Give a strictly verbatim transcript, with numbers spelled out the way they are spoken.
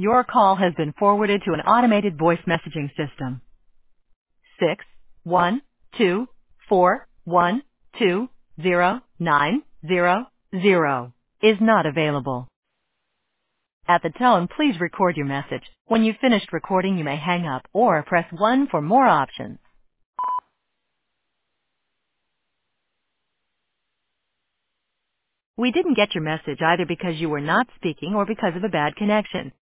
Your call has been forwarded to an automated voice messaging system. Six one two four one two zero nine zero zero is not available. At the tone, please record your message. When you've finished recording, you may hang up or press one for more options. We didn't get your message either because you were not speaking or because of a bad connection.